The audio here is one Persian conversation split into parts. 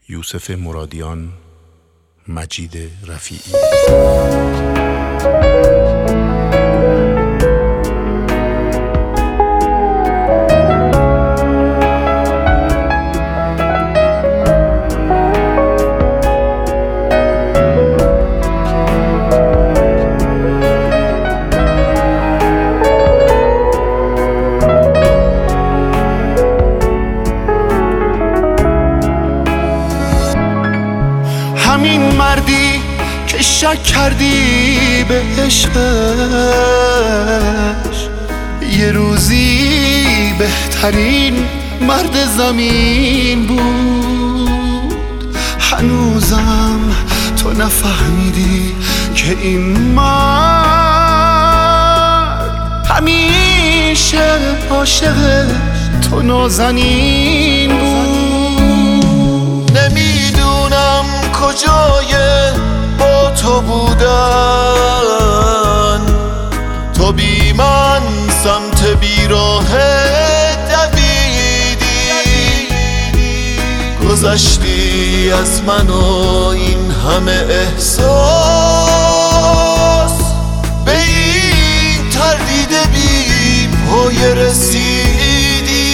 یوسف مرادیان، مجید رفیعی. همین مردی که شک کردی به عشقش، یه روزی بهترین مرد زمین بود. هنوزم تو نفهمیدی که این مرد همیشه عاشق تو نازنین بود. نمیدونم کجای با تو بودن، تو بی من سمت بیراه دویدی، گذشتی از من و این همه احساس، به این تردید بی پای رسیدی.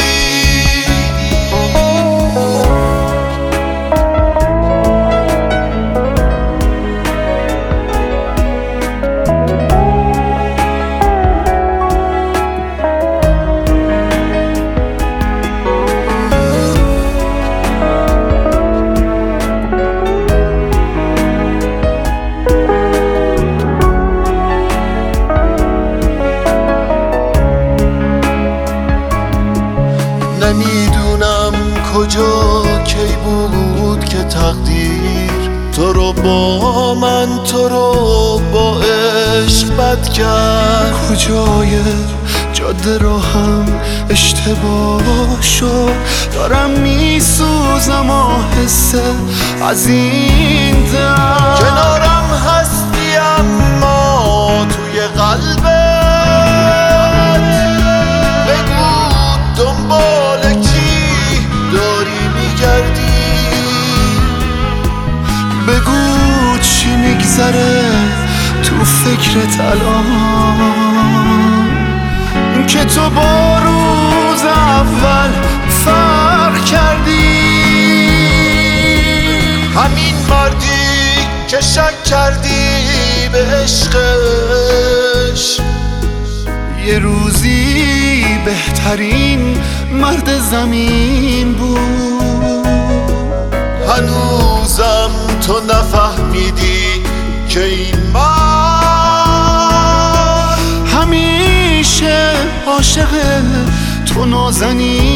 نمیدونم کجا کی بود که تقدیر تو رو با من، تو رو با عشق بد کرد. کجای جاده رو هم اشتباه شد، دارم میسوزم و حس از این درد. کنارم هستی اما توی قلبت، دنبال کی داری میگردی؟ بگو چی میگذره تو فکرت الان، که تو با روز اول فرق کردی. همین مردی که شک کردی به عشقش، یه روزی بهترین مرد زمین بود. هنوزم تو نفهمیدی که این مرد همیشه عاشق تو نازنین